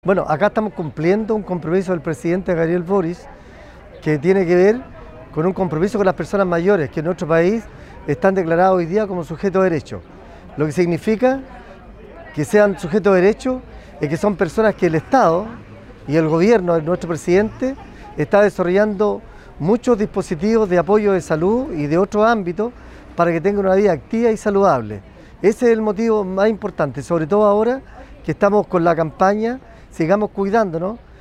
Bueno, acá estamos cumpliendo un compromiso del presidente Gabriel Boric que tiene que ver con un compromiso con las personas mayores que en nuestro país están declarados hoy día como sujetos de derecho. Lo que significa que sean sujetos de derecho es que son personas que el Estado y el gobierno de nuestro presidente está desarrollando muchos dispositivos de apoyo de salud y de otros ámbitos para que tengan una vida activa y saludable. Ese es el motivo más importante, sobre todo ahora que estamos con la campaña Sigamos Cuidándonos,